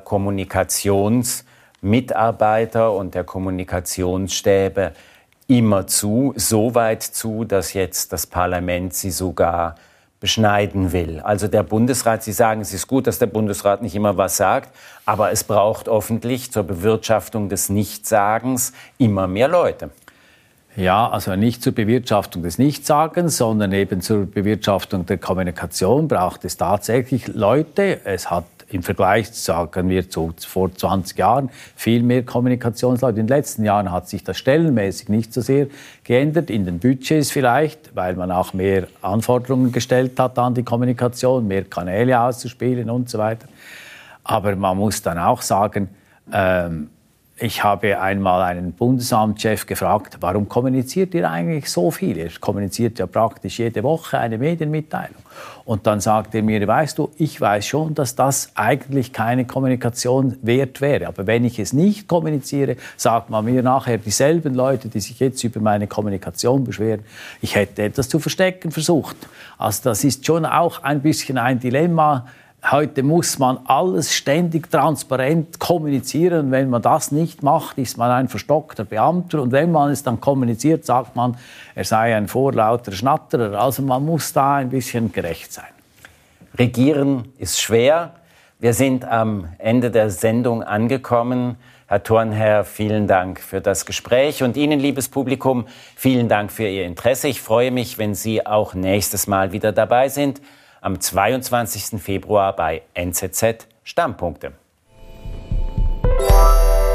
Kommunikationsmitarbeiter und der Kommunikationsstäbe immer zu, so weit zu, dass jetzt das Parlament sie sogar beschneiden will? Also der Bundesrat, Sie sagen, es ist gut, dass der Bundesrat nicht immer was sagt, aber es braucht hoffentlich zur Bewirtschaftung des Nichtsagens immer mehr Leute. Ja, also nicht zur Bewirtschaftung des Nichtsagens, sondern eben zur Bewirtschaftung der Kommunikation braucht es tatsächlich Leute. Es hat im Vergleich, sagen wir, zu vor zwanzig Jahren viel mehr Kommunikationsleute. In den letzten Jahren hat sich das stellenmäßig nicht so sehr geändert, in den Budgets vielleicht, weil man auch mehr Anforderungen gestellt hat an die Kommunikation, mehr Kanäle auszuspielen und so weiter. Aber man muss dann auch sagen, ähm, ich habe einmal einen Bundesamtschef gefragt, warum kommuniziert ihr eigentlich so viel? Er kommuniziert ja praktisch jede Woche eine Medienmitteilung. Und dann sagt er mir, weißt du, ich weiß schon, dass das eigentlich keine Kommunikation wert wäre. Aber wenn ich es nicht kommuniziere, sagt man mir nachher dieselben Leute, die sich jetzt über meine Kommunikation beschweren, ich hätte etwas zu verstecken versucht. Also das ist schon auch ein bisschen ein Dilemma. Heute muss man alles ständig transparent kommunizieren. Wenn man das nicht macht, ist man ein verstockter Beamter. Und wenn man es dann kommuniziert, sagt man, er sei ein vorlauter Schnatterer. Also man muss da ein bisschen gerecht sein. Regieren ist schwer. Wir sind am Ende der Sendung angekommen. Herr Thornherr, vielen Dank für das Gespräch. Und Ihnen, liebes Publikum, vielen Dank für Ihr Interesse. Ich freue mich, wenn Sie auch nächstes Mal wieder dabei sind. Am zweiundzwanzigsten Februar bei N Z Z Stammpunkte.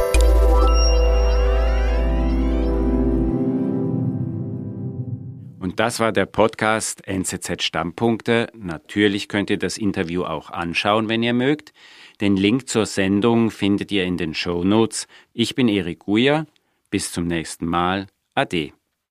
Und das war der Podcast N Z Z Standpunkte. Natürlich könnt ihr das Interview auch anschauen, wenn ihr mögt. Den Link zur Sendung findet ihr in den Shownotes. Ich bin Erik Guyer. Bis zum nächsten Mal. Ade.